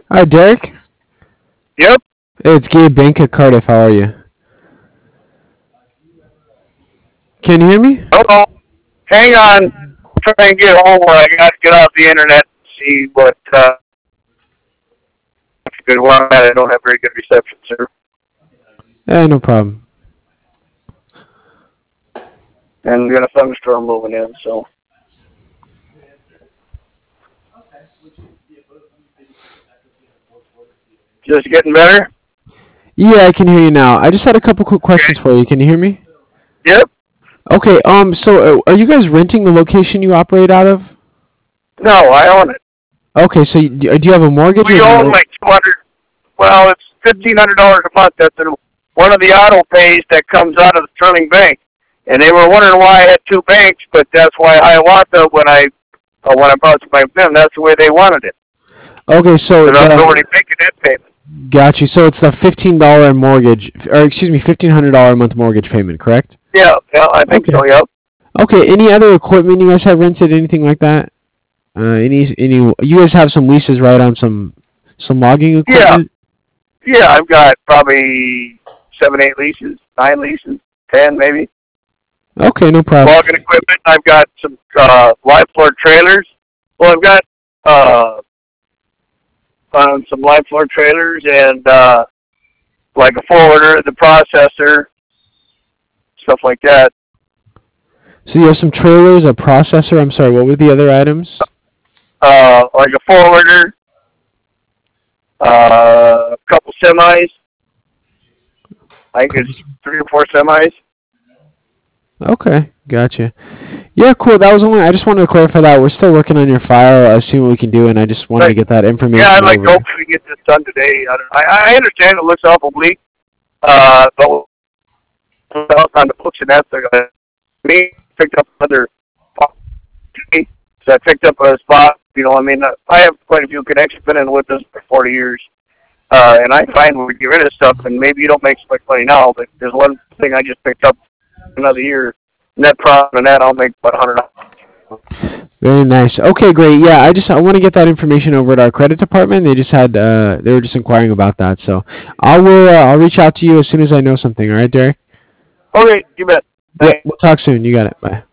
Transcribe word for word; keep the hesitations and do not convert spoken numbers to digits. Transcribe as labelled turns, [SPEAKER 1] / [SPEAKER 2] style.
[SPEAKER 1] Hi, Derek.
[SPEAKER 2] Yep.
[SPEAKER 1] Hey, it's Gabe Bank at Cardiff. How are you? Can you hear me?
[SPEAKER 2] Hello. Hang on. Try and get home where I got to get off the internet and see what uh, good one. I don't have very good reception, sir.
[SPEAKER 1] Yeah, no problem.
[SPEAKER 2] And we got a thunderstorm moving in, so. Just getting better?
[SPEAKER 1] Yeah, I can hear you now. I just had a couple quick questions
[SPEAKER 2] Okay.
[SPEAKER 1] for you. Can you hear me?
[SPEAKER 2] Yep.
[SPEAKER 1] Okay. Um. So, uh, are you guys renting the location you operate out of?
[SPEAKER 2] No, I own it.
[SPEAKER 1] Okay. So, you, do you have a mortgage or
[SPEAKER 2] We
[SPEAKER 1] do
[SPEAKER 2] own
[SPEAKER 1] you?
[SPEAKER 2] like two hundred. Well, it's fifteen hundred dollars a month. That's in one of the auto pays that comes out of the Sterling Bank. And they were wondering why I had two banks, but that's why Hiawatha, when I uh, when I brought it to my them, that's the way they wanted it.
[SPEAKER 1] Okay. So
[SPEAKER 2] Because I was already
[SPEAKER 1] the
[SPEAKER 2] making that payment.
[SPEAKER 1] got you. So it's the fifteen dollar mortgage, or excuse me, fifteen hundred dollar a month mortgage payment, correct?
[SPEAKER 2] Yeah, yeah, I think
[SPEAKER 1] Okay.
[SPEAKER 2] so. Yep.
[SPEAKER 1] Okay. Any other equipment you guys have rented? Anything like that? Uh, any any? You guys have some leases, right, on some some logging
[SPEAKER 2] Yeah,
[SPEAKER 1] equipment?
[SPEAKER 2] yeah. I've got probably seven, eight leases, nine leases, ten maybe.
[SPEAKER 1] Okay. No problem.
[SPEAKER 2] Logging equipment. I've got some uh, live floor trailers. Well, I've got uh, um, some live floor trailers and uh, like a forwarder, the processor, stuff like that.
[SPEAKER 1] So you have some trailers, a processor. I'm sorry. What were the other items?
[SPEAKER 2] Uh, like a forwarder, uh, a couple semis. I think it's three or four semis.
[SPEAKER 1] Okay, gotcha. Yeah, cool. That was only. I just wanted to clarify that we're still working on your file. I see what we can do, and I just wanted to
[SPEAKER 2] But
[SPEAKER 1] get that
[SPEAKER 2] yeah,
[SPEAKER 1] information
[SPEAKER 2] I'd like to
[SPEAKER 1] over.
[SPEAKER 2] hopefully get this done today. I, don't, I, I understand it looks awful bleak, uh, but else on the books and that's uh, me picked up another opportunity. So I picked up a spot. You know, I mean, uh, I have quite a few connections. Been in the witness for forty years, uh, and I find when we get rid of stuff, and maybe you don't make so much money now, but there's one thing I just picked up another year. Net profit on that, I'll make about a hundred dollars.
[SPEAKER 1] Very nice. Okay, great. Yeah, I just I want to get that information over at our credit department. They just had uh, they were just inquiring about that. So I will uh, I'll reach out to you as soon as I know something. All right, Derek.
[SPEAKER 2] Okay, you bet.
[SPEAKER 1] Yeah,
[SPEAKER 2] Thanks.
[SPEAKER 1] we'll talk soon. You got it. Bye.